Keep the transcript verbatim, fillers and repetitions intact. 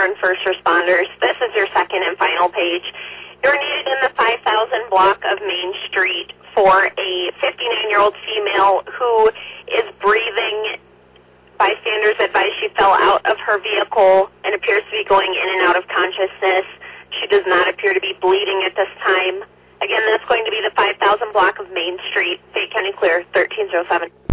Warren First Responders. This is your second and final page. You're needed in the five thousand block of Main Street for a fifty-nine-year-old female who is breathing. Bystanders advise she fell out of her vehicle and appears to be going in and out of consciousness. She does not appear to be bleeding at this time. Again, that's going to be the five thousand block of Main Street, Fayette County Clear, thirteen oh seven.